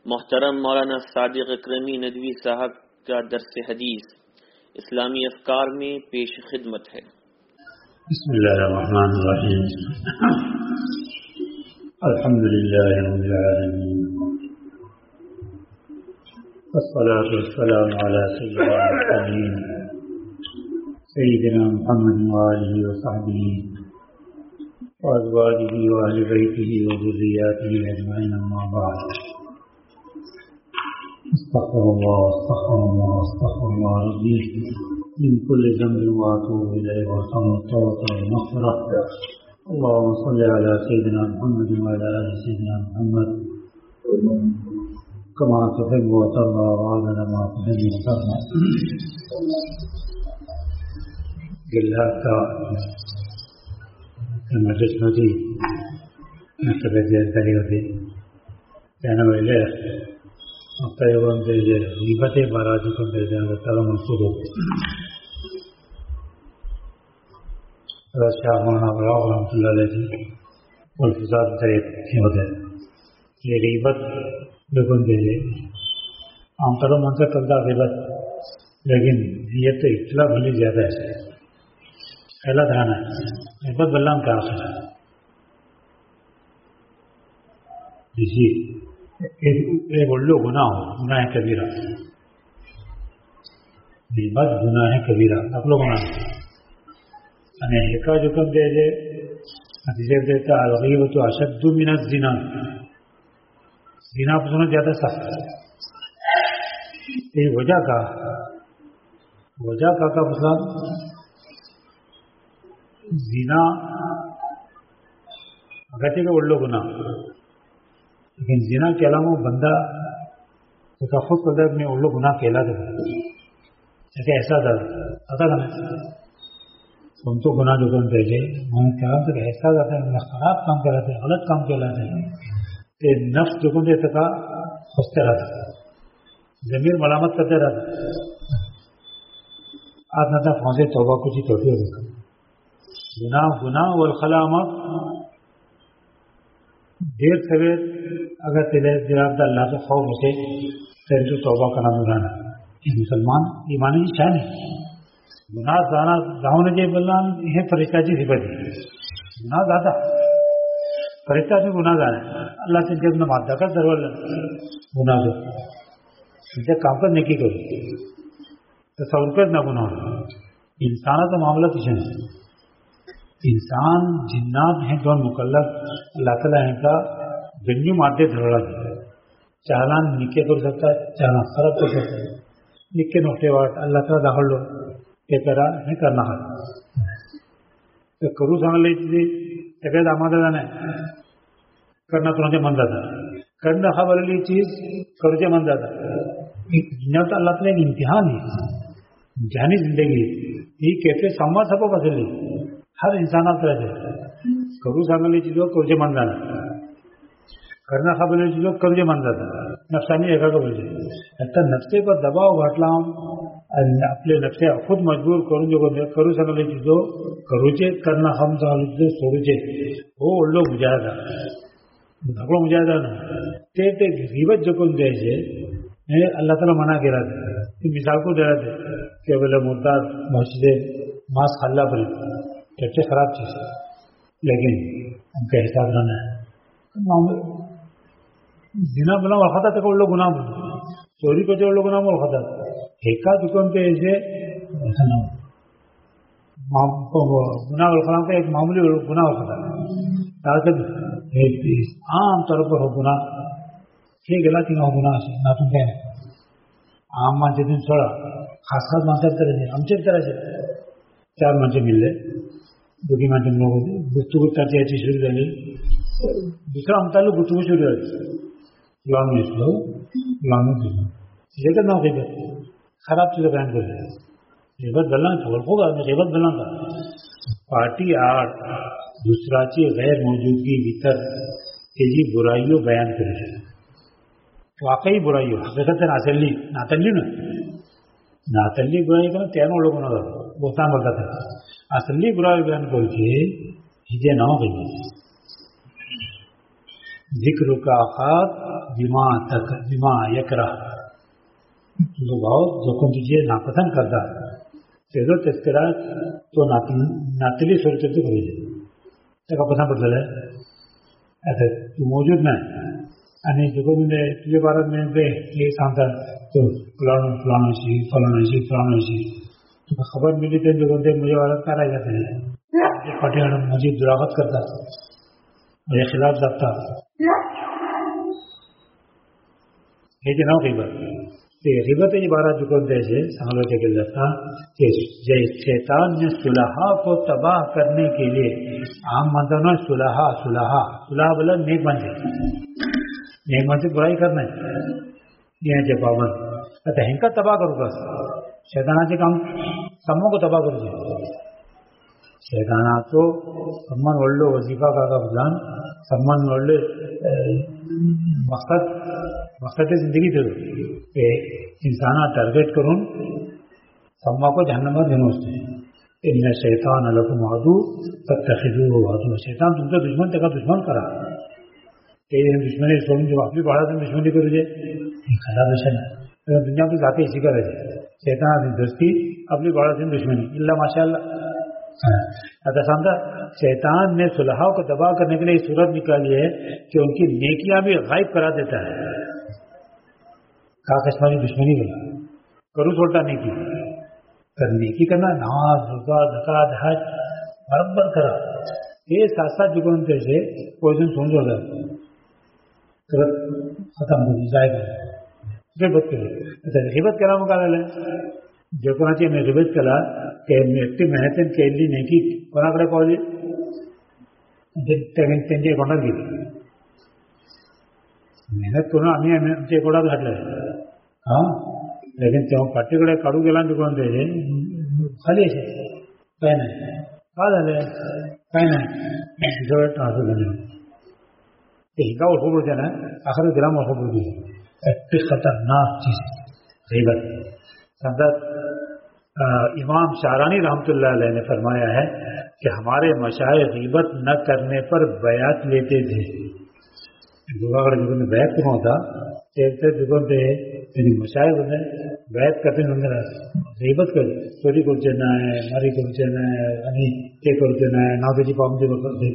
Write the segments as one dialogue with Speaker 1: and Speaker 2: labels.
Speaker 1: محترم مولانا صادق اکرمی ندوی صاحب کا درس حدیث اسلامی افکار میں پیش خدمت ہے۔
Speaker 2: بسم اللہ الرحمن الرحیم، الحمد للہ رب العالمین، والصلاة والسلام علی سیدنا المرسلین سیدنا محمد وآلہ وصحبہ وازواجہ وآل بیتہ وذریاتہ اجمعین، اما بعد۔ استغفر اللہ استغفر اللہ استغفر اللہ ربی من كل ذنب واتوب الیہ وارحمہ توبۃ ومغفرہ۔ اللهم صل على سيدنا محمد وعلى آل سيدنا محمد كما تحب وترضى وعدد ما تحب وترضى۔ گلہتا مجلس ندی مستبدل تاریخی کہنا ویلے طیبان دیجے غیبت باراجی کو دیجے اللہ تعالیٰ منصور ہو۔ حضرت شاہ مولانا بلاغ رحمۃ اللہ علیہ جی والفساد طریق کی ہوتے یہ غیبت بکن دیجے عام طور من سے کرتا غیبت، لیکن یہ تو اطلاع بھلی زیادہ ہے، خیالات رہنا ہے غیبت بلام کا آخر ہے۔ جی ایک اولو گناہ ہو، گناہ کبیرہ، غیبت گناہ کبیرہ، اپلو گناہ یعنی ایکا جو کم دے دے نتیجہ دیتا الغیبت اشد من الزنا، زنا پر سنا زیادہ سخت ہے۔ یہ وجہ کا مطلب زنا اگرچہ کہ اولو گناہ، لیکن زنا کے علاوہ بندہ خود قدر میں اولو گناہ کہلاتا ہے، جیسے ایسا تھا نا تم تو گناہ جو کم پہلے میں نے کہا تھا کہ ایسا جاتا ہے میں خراب کام کہلاتے ہیں، غلط کام کہلاتے ہیں، کہ نفس جو کم دیتا تھا خوشتے رہتا، ضمیر ملامت کرتے رہتا، آج نہ تھا پہنچے توبہ کچھ ہی توڑی ہو سکتا گناہ والخلامت دیر سویر اگر تیرے جراب اللہ سے خوف ہوتے تیرے تو توبہ کرنا مرانا یہ مسلمان ایمانی کی شان ہے۔ گناہ زانا داؤں جی بلان یہ فرشتہ جی صفت ہے، گناہ زیادہ فرشتہ بھی گناہ زانا ہے، اللہ سے جب نہ مادہ کر ضرور گناہ دو جب کام کر نیکی کرو تصور کر نہ گناہ انسانہ کا معاملہ کچھ نہیں، انسان جنات ہیں دون مکلف اللہ تعالیٰ ہیں کا جنگی مادے دھڑا دے، چالان نکے کر سکتا ہے، چالان خراب کر سکتا ہے، نکے نوٹے واٹ اللہ تعالیٰ داخل لو یہ طرح نہیں کرنا ہے تو کرو سمجھ لیجیے طبیعت آمادہ جانا ہے کرنا ترجیح من جاتا کرنا خبر لی چیز کرجے من جاتا دنیا تو اللہ تعالیٰ ایک امتحان ہے، امتحانی زندگی یہ کیسے سامنا سب کو پسند لی ہر انسان طرح سے کرو سمجھ لی چیزوں کرجے من جانا کرنا خبر لی چیزوں کرجے من جاتا نفسانی ایسا کا بولے ایسا نفسے پر دباؤ گھٹلاؤں اپنے نفسے خود مجبور کروں جو کرو سکے چیزوں کروچے کرنا ہم سکے چیزوں سوچے وہ لوگ مجاہدہ بھگڑوں مجاہدہ نا تے غیبت جو کون دے سے اللہ تعالیٰ منع کر رہا تھا مثال کو دے رہا تھے کہ بولے مردار مسجد ماس خلا پر سب سے خراب چیز ہے، لیکن ان کا حساب رہنا ہے زنا بنا وقتا تک لوگ گناہ بنا چوری کو جو لوگ گناہ وقتا ایکا دکان پہ ایسے گناہ والخلام کا ایک معمولی گناہ ہوتا ہے تاکہ عام طور پر ہو گناہ یہ غلطی نہ ہو گناہ سے نہ تم کہنے عام مانچے دن چھوڑا خاص مانچے طرح سے ہم چیک طرح سے چار مانچے مل لے دوکی مانچے لوگ گفتگو کرتے اچھی شروع کر لی دوسرا ہم تعلق گفتگو شروع کر غلام میں اسلو غلام میں یہ کرنا ہو غیبت خراب چیزیں بیان کر رہے ہیں غیبت بلنا ہوگا غیبت بلنا کا پارٹی آرٹ دوسرا چیز غیر موجودگی بھیتر تیزی برائیوں بیان کر رہے ہیں واقعی برائیوں حقیقت ناتلی برائی کرنا تینوں لوگوں نے بہتان بتا تھا اصلی برائی بیان کر کے ہجے نہ ہو گئی ذکر کا خاط बिमा यकरा जो भाव जो कोण तुझे नापसंद करता तेजो तस्करा तो नातली स्वरूपात करूचे ताका पसंद पडटलें आतां तूं मौजूद ना आनी देखून तुजे बारात हे सांगता तो फलाणाशी तुका खबर मेळ्ळी ते देखून ते म्हज्या बारात काराय जातले फाटी हाडून म्हजी दुरागत करता म्हज्या खिलाफ जाता हेजें नांव गिबत ते गिबतेची बारात देखून तेजे सांगलो ते केल्लें जाता कि शैतान ने सुलहा को तबाह करने के लिए आम मानता ना सुलहा बोला नेक मानसी बुराई करना ये पाबंद आता हेंका तबाह करूं शैतानाचे काम सामो को तबाह करूचे शैतानाचो सन्मान व्हडलो वजीफा काका बदलान सन्मान व्हडले मकसद जिंदगी थी इंसाना टारगेट करून सम्मा को जहन्नमात घेऊन वचते इन्ना शैतान लकुम अदू फत्तखिजूहु अदू शैतान तुमचा दुश्मन त्याका दुश्मन करा ते दुश्मनी सोडून जेव्हा आपली बाळातून दुश्मनी करूचे खराब विषय नाही दुनिया आपली जाते अशी करायची शैतानाची दोस्ती आपली बाळातून दुश्मनी इल्ला माशाअल्लाह आता समझा शैतान ने सुलहा को दबा करने के लिए सूरत निकाली है कि उनकी नेकियां भी गायब करा देता है काकशमारी दुश्मनी बोला करू छोटा नेकी तर नेकी करना नमाज रोजा ज़कात हज बराबर करा ये साथ साथ जिकडून त्याचे पोजन समजो करत खतम होऊन जायगा गिबत केली आता गिबत केला मग काय झालं जे कोणाची मी गिबत केला ते एकटी मेहनतीन केली नेकी कोणाकडे पावली त्यांच्या अकाउंटात गेली मेहनत करून आम्ही आमच्या अकाउंटात घातलं हां लेकिन तेव्हा पाठीकडे काढू गेला तिकडून त्याचे खाली असे काय नाही का झालं काय नाही जवळ ट्रान्सफर झाले ते हिंगा ओळखू पडते ना आखर ग्राम ओळखू पडते इतनी खतरनाक चीज गिबत समझा इमाम शारानी रहमतुल्लाह अलैह ने फरमाया है कि हमारे मशाइख गिबत न करने पर बयात लेते थे दुगाकडे जिकडून बयात करून होता ते जिकडून ते त्यांनी मशाइख बयात करते गिबत कर चोरी करूचे नाही मारी करूचे नाही आणि ते करूचे नाही नाव त्याची पावती करते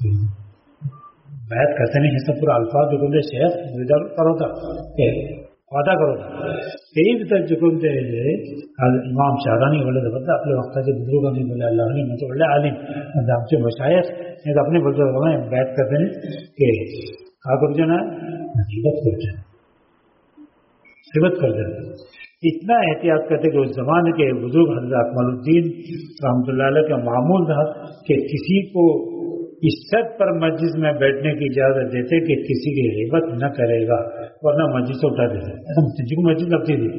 Speaker 2: बयात करताना हे सब पूरा अल्फाज जिकडून ते शेख विचार करवता वादा करवता तेही भितर जिकडून ते इमाम शारानी बोलले बद्दल आपल्या वक्ताचे बुजुर्गांनी बोलले अल्लाहने म्हणजे बोलले आलिम म्हणजे आमचे मशाइख हे अपने बोलते बयात करते की का करूचे ना गिबत करते इतना एहतियात करते कि उस जमाने के बुजुर्ग हज़रत अकमलुद्दीन रहमतुल्लाह अलैह का मामूल था कि किसी को इस छत पर मस्जिद में बैठने की इजाजत देते कि किसी की गिबत न करेगा वरना मस्जिद से उठा देते ऐसा जिसको मस्जिद लगती थी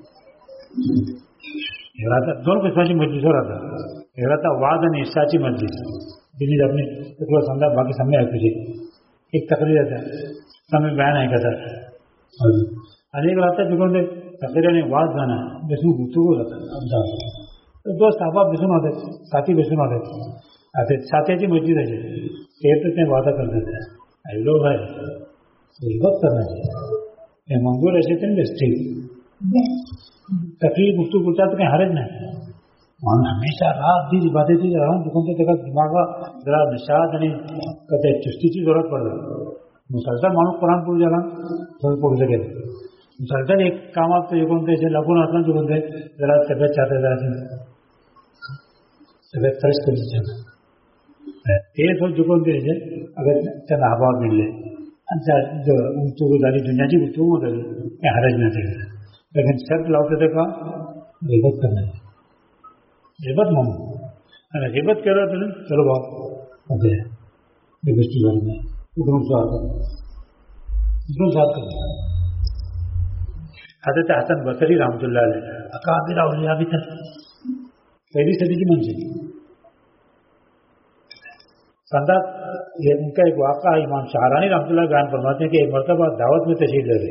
Speaker 2: दोन किस्माची मस्जिद हो रहा था वाद आणि इशाची मस्जिद दिल्ली अपने थोड़ा समझा बाकी सामने ऐकूचे एक तकरीर आता सामने बयान ऐकतात अनेक राहता जिकडून ते तकरीर आणि वाद जाणं बेसून गुंतवू जातात दो साहबा बेसून होते साथी बेसून होते आता साथ्याची मस्जिद आहे ते तर ते वादा करतात लोक आहे गिबत करण्याचे हे मंजूर असे तर बेस्ट तकलीफ गुफ्तू गुचात काही हरज नाही माणूस हमेशा रात दिन इबादती राहून दुखून त्याका दिमागा जरा निशाद आणि त्या चुस्तीची जरूरत पडते मुसलसल माणूस कुराण पडू झाला थोडं पडू शकेल मुसलसल एक कामात एकूण त्याचे लागून असलं दुखून ते जरा तब्येत चाहते जरा तब्येत फ्रेश करू ते थोडं जिंकून द्यायचे अगर त्यांना हवा मिळले आणि त्या गुंतवणूक झाली दुनियाची गुंतवणूक झाली ते हरज नाही लेकिन शर्त लावते ते का गिबत करणार गिबत म्हणून आणि गिबत केलं तर चलो भाऊ म्हणजे गोष्टी झाली नाही उघडून स्वार कर हजरत हसन बसरी रहमतुल्लाह अलैह अकाबिर औलिया भी था पहली सदी की मंजिल संदात ये उनका एक वाक़ा इमाम शाहरानी रहमतुल्लाह बयान फरमाते हैं कि एक मरतबा दावत में तशरीफ ले गए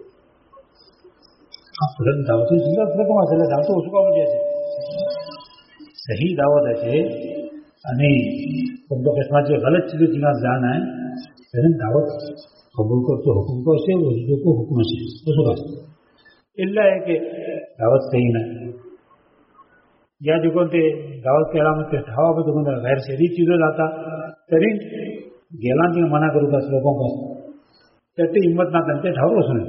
Speaker 2: दावत दावत उसको मुझे सही दावत असे आणि कोणत्या किस्माची गलत चीज जिना जाण आहे त्याने दावत قبول کرतो حکم کو سے وجود کو حکم سے بس الا ہے کہ دعوت صحیح نہ یا جو کوتے دعوت کے علامت کے ہوا پہ تو غیر شہری چیزیں لاتا ترین گیلان کی منع کروں گا لوگوں کو کہتے ہمت نہ کرتے ٹھہرو سنے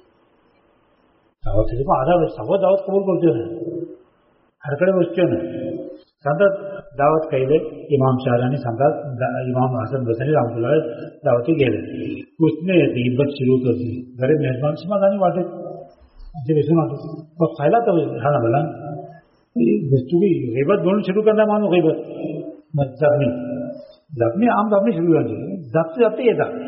Speaker 2: دعوت سے آدھا سب دعوت قبول کرتے ہیں ہر کڑے بچوں نے سندت دعوت کہلے امام شاہرانی سندت امام حسن بصری رحمۃ اللہ دعوتی گئے اس نے غیبت شروع کر دی گھر مہربان سما دانی واٹے جب سنا تو پھیلا تو کھانا بلا گفتگو غیبت بولنا شروع کرنا مانو غیبت زخمی زخمی عام زخمی شروع کر دی ضبط جاتے یہ تھا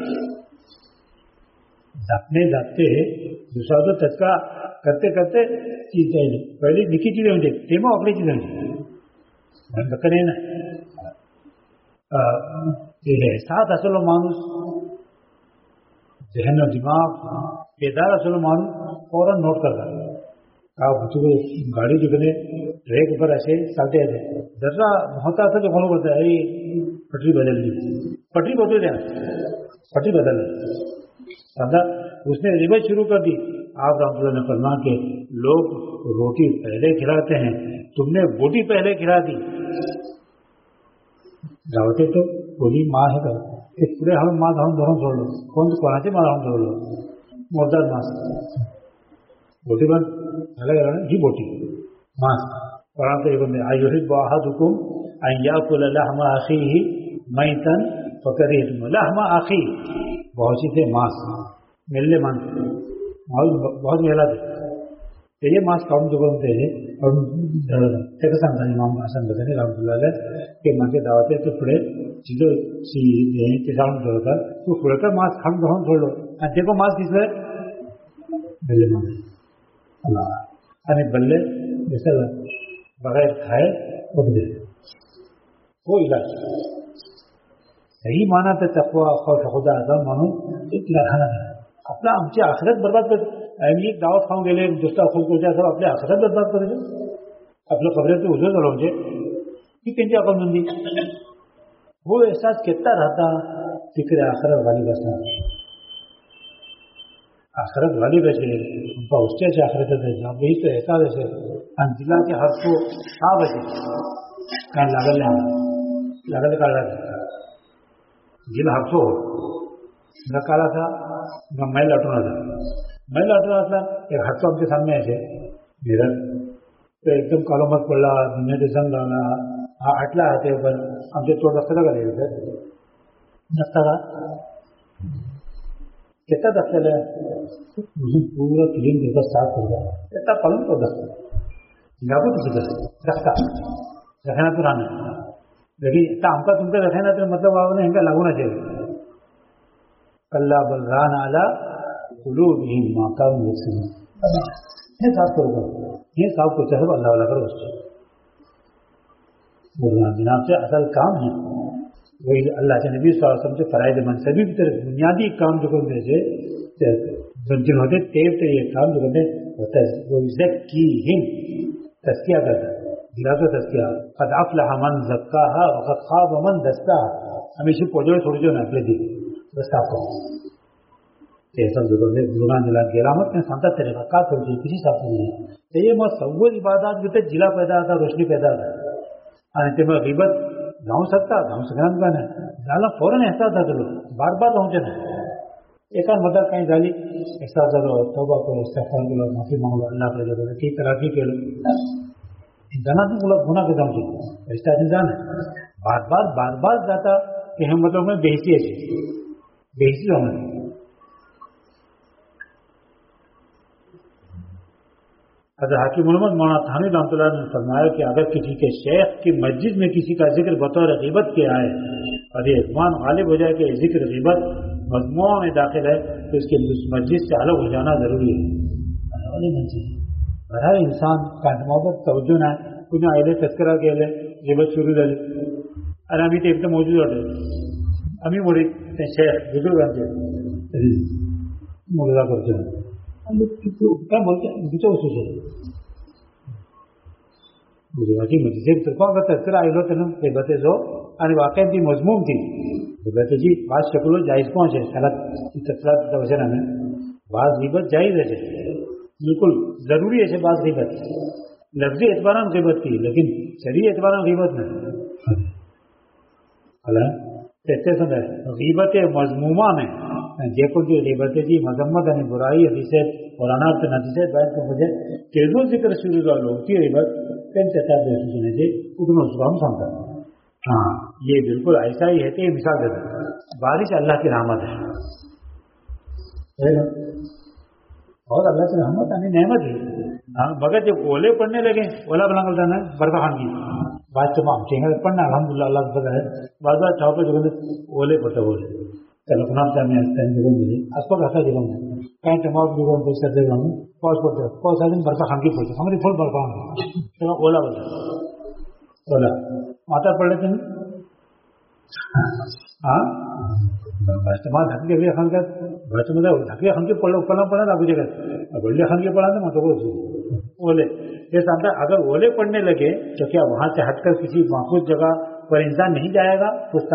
Speaker 2: زخمی جاتے دوسرا تو تذکرہ کرتے کرتے چیز چاہیے پہلی نکی چیزیں ہوں گی تیمو اپنی چیزیں ہوں گی کرے نا احساس اصل مانوس ذہن و دماغ بیدار اصل مانوس فوراً نوٹ کرتا آپ گاڑی جو کرے ٹریک پر ایسے چلتے رہتے ذرا ہوتا تھا جو فالو کرتا ہے پٹری بدل لی پٹری بدل رہے پٹری بدل رہے اس نے ریبت شروع کر دی آپ رحمۃ اللہ نے فرمایا کہ لوگ روٹی پہلے کھلاتے ہیں تم نے بوٹی پہلے کھلا دی دعوتیں تو بولی ماں ہے کہ پورے ہم ماں دھون دونوں چھوڑ لو کون سے کون سے ماں دھون چھوڑ لو مردار ماس بوٹی بند الگ الگ ہی بوٹی ماس قرآن کے بندے ایحب احدکم ان یاکل لحم اخیہ میتا فکرہتم لحم اخی بہت سی تھے ماس ملنے مان بہت ملا تھے یہ ماس کام جو بنتے ہیں اور امام حسن بصری رحمۃ اللہ علیہ کہ من کے دعوتیں تو تھوڑے چیزوں سی کسان جو ہوتا تو تھوڑا کر ماس کھم دہن چھوڑ لو دیکھو ماس کس ہے بلے مان اللہ ارے بلے جیسے بغیر کھائے اٹھ دے وہ علاج صحیح مانا تو تقویٰ خوف خدا اعظم مانو ایک لڑھانا ہے اپنا آمچی آخرت برباد کر ایک دعوت کھاؤں گے دوسرا خود کو جائے سب اپنے آخرت برباد کرے اپنے قبرے تو حضور کرو مجھے کہ کنجی عقل مندی وہ احساس کتنا رہتا فکر آخرت والی بسنا آخرت والی بچے ان کا اس سے آخرت ہے جہاں یہی تو احساس ہے ضلع کے حق کو آ بچے کہیں لاگل کا ضلع حق ہو نہ کالا تھا نہ میں لٹونا تھا ایک حق تو ہم کے سامنے ایسے میرا تو ایک دم کالو مت پڑا دنیا سے سنگ لانا اٹلا آتے اوپر ہم سے چوٹ دفتر کا لے گئے دفتر کا کتنا دفتر ہے پورا کلین کر کر صاف ہو گیا اتنا پلن تو دفتر گابو کسی دفتر رکھنا تو رانا لیکن اتنا ہم کا تم کا رکھنا تو مطلب آپ نے ان کا لاگو نہ چاہیے کلا بل ران اعلیٰ قلوبہم ما کانوا یکسبون یہ صاف کرو یہ صاف کو چاہے اللہ والا کرو اس سے بولنا جناب سے اصل کام ہے وہی اللہ کے نبی صلی اللہ علیہ وسلم سے فرائض منصبی کی طرف بنیادی کام جو کرنے سے جن ہوتے تیب سے یہ کام جو کرنے ہوتا ہے وہ زکیہم تزکیہ کرتا ہے گرا تو تزکیہ قد افلح من زکاہا وقد خاب من دساہا ہمیشہ پوجو چھوڑ جو نہ اپنے دی بس آپ کو ایسا ضرورت ہے گناہ جلا کی علامت میں سانتا طریقہ کا کرتی کسی صاحب نہیں ہے تو یہ مصور عبادات جو جلا پیدا ہوتا روشنی پیدا ہوتا ہے میں غیبت گاؤں سکتا گاؤں سکھنا دکان ہے ڈالا فوراً احساس تھا چلو بار بار پہنچنا ہے ایک مدد کہیں ڈالی احساس کرو توبہ کرو استغفار کرو معافی مانگو اللہ پر جب کی ترقی کے لو جانا تو بولا گناہ کے دم سے رشتہ انسان ہے بار بار جاتا کہ ہم مطلب میں بےحسی ہے بےحسی ہونا حضرت حاکم محمد مولانا تھانوی رحمۃ اللہ نے فرمایا کہ اگر کسی کے شیخ کی مسجد میں کسی کا ذکر بطور غیبت کے آئے اور یہ اطمینان غالب ہو جائے کہ ذکر غیبت مجموعہ میں داخل ہے تو اس کے مسجد سے الگ ہو جانا ضروری ہے ہر انسان کا محبت توجہ نہ کچھ اہل تذکرہ کے لے غیبت شروع کر اور ابھی تو ایک دم موجود ہوتے ابھی موڑی شیخ بزرگ آتے مرزا کرتے ہیں کیا بولتے ہیں بچوں کو سوچے مجھے واقعی مجھے ترکوں کا تذکرہ آئے لو تنم کہ بتے جو اور واقعی بھی مضموم تھی تو کہتے جی بعض شکل جائز پہنچے غلط تفصیلات توجہ میں بعض غیبت جائز ہے بالکل ضروری ہے بعض غیبت لفظی اعتبار غیبت کی لیکن شرعی اعتبار غیبت نہیں کہتے سن غیبت مضمومہ میں جے کو جو غیبت جی مذمت یعنی برائی حدیث قرآن کے نتیجے بیان کو مجھے تیزوں ذکر شروع کر لو کی غیبت کن چاہتا ہے سنے تھے اتنا اس کو ہم سمجھا ہاں یہ بالکل ایسا ہی ہے کہ یہ مثال دیتا بارش اللہ کی رحمت ہے اور اللہ کی رحمت یعنی نعمت ہے مگر جب اولے پڑنے لگے اولا بنا کر جانا ہے برقع خان کی بات تمام چاہیے پڑھنا الحمدللہ اللہ کا پتہ ہے بعض بار چاہو پہ جو اولے پڑتا بولے چلو خناب چاہنے جگہ مجھے اس پر ایسا جگہ میں کہیں تمام جگہ میں پیسہ دے گا ہوں پوچھ پڑتے پوچھ آدمی برقع خان کی پوچھے ہماری فل برقع خان کی اولا بولتا اولا ماتا پڑھ لیتے ہیں ہاں استعمال ڈھکیے خان کا بچ میں ڈھکیے خان کے پڑھنا پڑا تھا مجھے بڑھے خان کے پڑھا تھا میں تو اولے یہ سمجھا اگر اولے پڑھنے لگے تو کیا وہاں سے ہٹ کر کسی محفوظ جگہ پر انسان نہیں جائے گا پوچھتا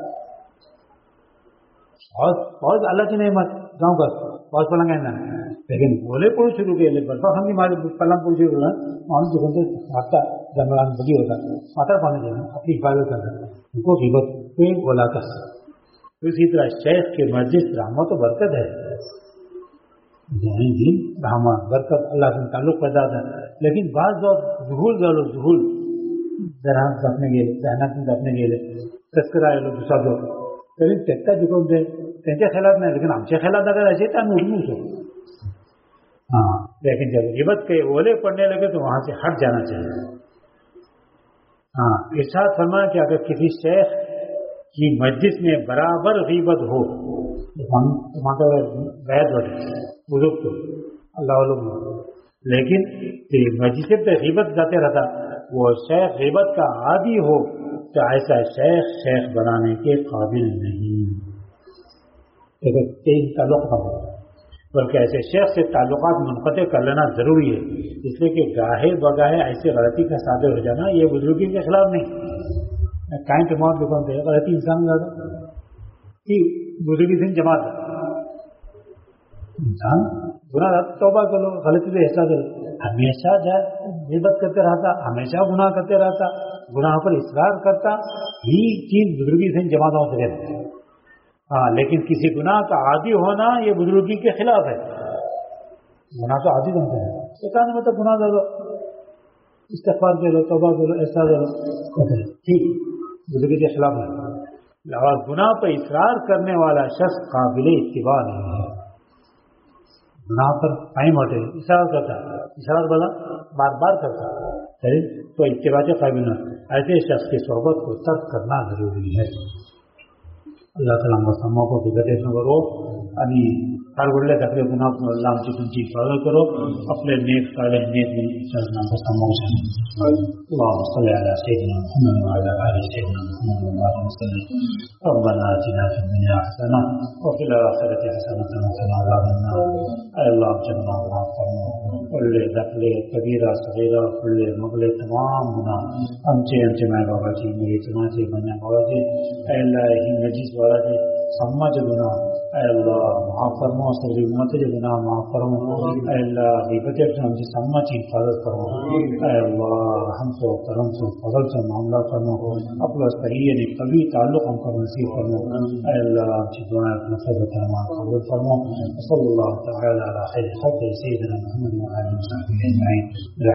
Speaker 2: بہت اللہ کی نعمت گاؤں کا بہت پلنگ ہے لیکن اولے پڑھ شروع کیے برقع خان کی پلنگ پڑھ شروع کرنا معلوم جو سے ہاتھتا جنگلان بگی ہوتا ماتا پانے دینا اپنی حفاظت کرنا ان کو غیبت کوئی بولا کر اسی طرح شیخ کی مسجد رحمت و برکت ہے رحمت برکت اللہ سے تعلق پیدا ہے لیکن بعض بہت ظہول ذہانت اپنے گئے ذہانت اپنے گئے تذکرہ لوگ دوسرا دو لیکن تیکتا جو دے تینتے خیالات نہیں لیکن ہم سے خیالات اگر ایسے تھا نوٹ ہو ہاں لیکن جب غیبت کے اولے پڑھنے لگے تو وہاں سے ہٹ جانا چاہیے ہاں ارشاد فرمایا کہ اگر کسی شیخ کی مسجد میں برابر غیبت ہو بیعت بڑھے بزرگ تو اللہ علم لیکن مسجد پہ غیبت جاتے رہتا وہ شیخ غیبت کا عادی ہو تو ایسا شیخ بنانے کے قابل نہیں تعلق نہ ہو بلکہ ایسے شیخ سے تعلقات منقطع کر لینا ضروری ہے اس لیے کہ گاہے بگاہے ایسے غلطی کا صادر ہو جانا یہ بزرگی کے خلاف نہیں کائیں کے موت دکان پہ غلطی انسان زیادہ کہ بزرگی سے جماعت انسان گناہ توبہ کرو غلطی سے احساس کرو ہمیشہ غیبت کرتے رہتا ہمیشہ گناہ کرتے رہتا گناہ پر اصرار کرتا ہی چیز بزرگی سے جماعتوں سے رہتا ہاں لیکن کسی گناہ کا عادی ہونا یہ بزرگی کے خلاف ہے گناہ تو عادی بنتے ہیں ایک مطلب گناہ کرو استغفار کرو توبہ کرو ایسا کرو ٹھیک بزرگی کے خلاف ہے اور گناہ پر اصرار کرنے والا شخص قابل اتباع نہیں ہے گناہ پر قائم ہوتے اشارہ کرتا اشارہ بولا بار بار کرتا تو اتباع کے قابل نہ ایسے شخص کی صحبت کو ترک کرنا ضروری ہے اللہ تعالیٰ سموں کو بگڑے نہ کرو انی ہر بڑے تکلیف گناہ کو اللہ کی تنجی فضل کرو اپنے نیک صالح نیک چلنا سموں سے اللهم صل على سيدنا محمد وعلى آل سيدنا محمد وعلى وسلم ربنا آتنا في الدنيا حسنة وفي الآخرة حسنة وقنا عذاب النار اے اللہ جنہ فرما کل دخل کبیرہ صغیرہ کل مغل تمام گناہ ہمچے میں بابا جی میرے چنانچہ بنا بابا جی اے اللہ ہی نجیس والا جی سمجھ گناہ اے اللہ معاف فرما سبھی امت کے گناہ معاف فرما اے اللہ غیبت سے ہم سے سمجھ کی حفاظت فرما اے اللہ ہم سے کرم سے فضل سے معاملہ فرما اپنا صحیح یعنی کبھی تعلق ہم کو نصیب فرما اے اللہ ہم سے دعائیں اپنا فضل فرما قبول فرما صلی اللہ تعالی علی خیر خلق سیدنا محمد وعلی آلہ وصحبہ اجمعین.